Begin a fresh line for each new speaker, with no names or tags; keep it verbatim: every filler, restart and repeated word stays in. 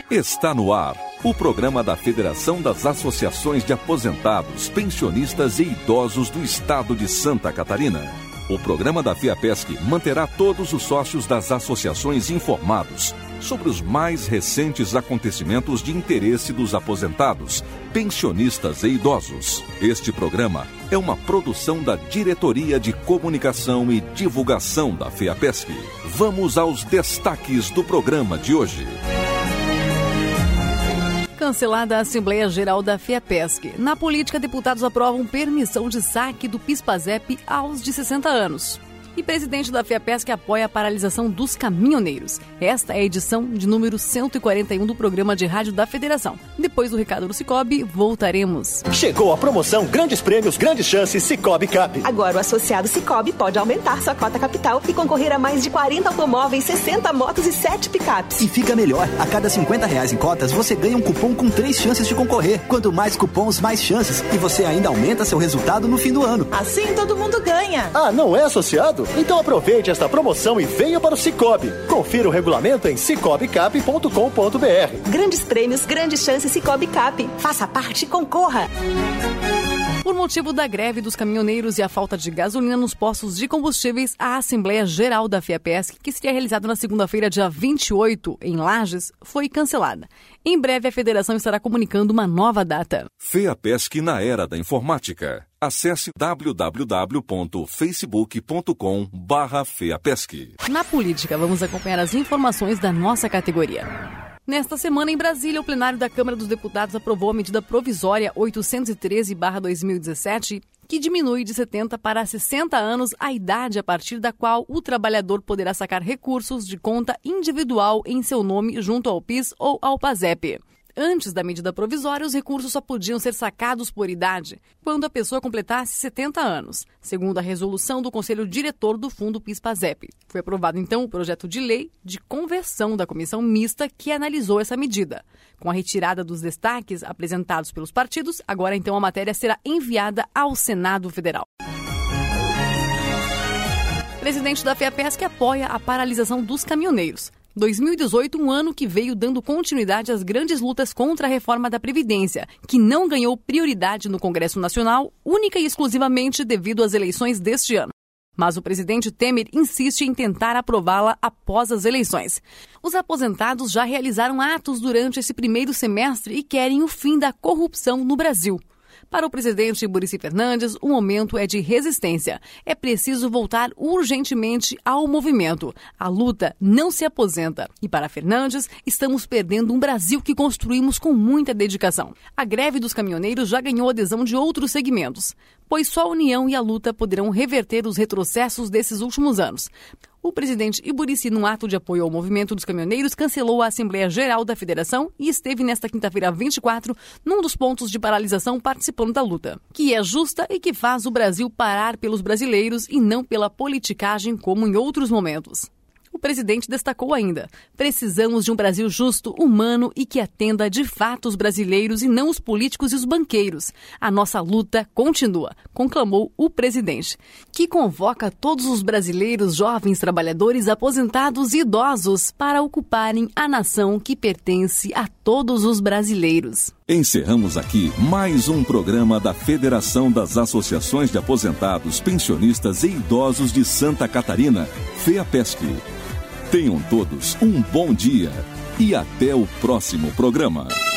Está no ar o programa da Federação das Associações de Aposentados, Pensionistas e Idosos do Estado de Santa Catarina. O programa da FIAPESC manterá todos os sócios das associações informados sobre os mais recentes acontecimentos de interesse dos aposentados, pensionistas e idosos. Este programa é uma produção da Diretoria de Comunicação e Divulgação da FIAPESC. Vamos aos destaques do programa de hoje.
Cancelada a Assembleia Geral da FIAPESC. Na política, deputados aprovam permissão de saque do PIS/PASEP aos de sessenta anos. E presidente da FIAPESC apoia a paralisação dos caminhoneiros. Esta é a edição de número cento e quarenta e um do programa de rádio da Federação. Depois do recado do Cicobi, voltaremos.
Chegou a promoção Grandes Prêmios, Grandes Chances Cicobi Cap.
Agora o associado Cicobi pode aumentar sua cota capital e concorrer a mais de quarenta automóveis, sessenta motos e sete picapes.
E fica melhor, a cada cinquenta reais em cotas você ganha um cupom com três chances de concorrer. Quanto mais cupons, mais chances. E você ainda aumenta seu resultado no fim do ano.
Assim todo mundo ganha.
Ah, não é associado? Então aproveite esta promoção e venha para o Cicobi. Confira o regulamento em cicobi cap ponto com ponto b r.
Grandes prêmios, grandes chances Cicobi Cap. Faça parte e concorra.
Por motivo da greve dos caminhoneiros e a falta de gasolina nos postos de combustíveis, a Assembleia Geral da FIAPESC, que seria realizada na segunda-feira, dia vinte e oito, em Lages, foi cancelada. Em breve, a Federação estará comunicando uma nova data.
FIAPESC na era da informática. Acesse w w w ponto facebook ponto com barra FIAPESC.
Na política, vamos acompanhar as informações da nossa categoria. Nesta semana, em Brasília, o plenário da Câmara dos Deputados aprovou a medida provisória oitocentos e treze barra dois mil e dezessete, que diminui de setenta para sessenta anos a idade a partir da qual o trabalhador poderá sacar recursos de conta individual em seu nome junto ao PIS ou ao PASEP. Antes da medida provisória, os recursos só podiam ser sacados por idade quando a pessoa completasse setenta anos, segundo a resolução do Conselho Diretor do Fundo PIS/PASEP. Foi aprovado, então, o projeto de lei de conversão da comissão mista que analisou essa medida. Com a retirada dos destaques apresentados pelos partidos, agora, então, a matéria será enviada ao Senado Federal. O presidente da FIAPESC apoia a paralisação dos caminhoneiros. dois mil e dezoito, um ano que veio dando continuidade às grandes lutas contra a reforma da Previdência, que não ganhou prioridade no Congresso Nacional, única e exclusivamente devido às eleições deste ano. Mas o presidente Temer insiste em tentar aprová-la após as eleições. Os aposentados já realizaram atos durante esse primeiro semestre e querem o fim da corrupção no Brasil. Para o presidente Muricy Fernandes, o momento é de resistência. É preciso voltar urgentemente ao movimento. A luta não se aposenta. E para Fernandes, estamos perdendo um Brasil que construímos com muita dedicação. A greve dos caminhoneiros já ganhou adesão de outros segmentos, pois só a união e a luta poderão reverter os retrocessos desses últimos anos. O presidente Muricy, num ato de apoio ao movimento dos caminhoneiros, cancelou a Assembleia Geral da Federação e esteve nesta quinta-feira vinte e quatro num dos pontos de paralisação participando da luta, que é justa e que faz o Brasil parar pelos brasileiros e não pela politicagem como em outros momentos. O presidente destacou ainda: precisamos de um Brasil justo, humano e que atenda de fato os brasileiros e não os políticos e os banqueiros. A nossa luta continua, conclamou o presidente, que convoca todos os brasileiros, jovens, trabalhadores, aposentados e idosos para ocuparem a nação que pertence a todos os brasileiros.
Encerramos aqui mais um programa da Federação das Associações de Aposentados, Pensionistas e Idosos de Santa Catarina, FIAPESC. Tenham todos um bom dia e até o próximo programa.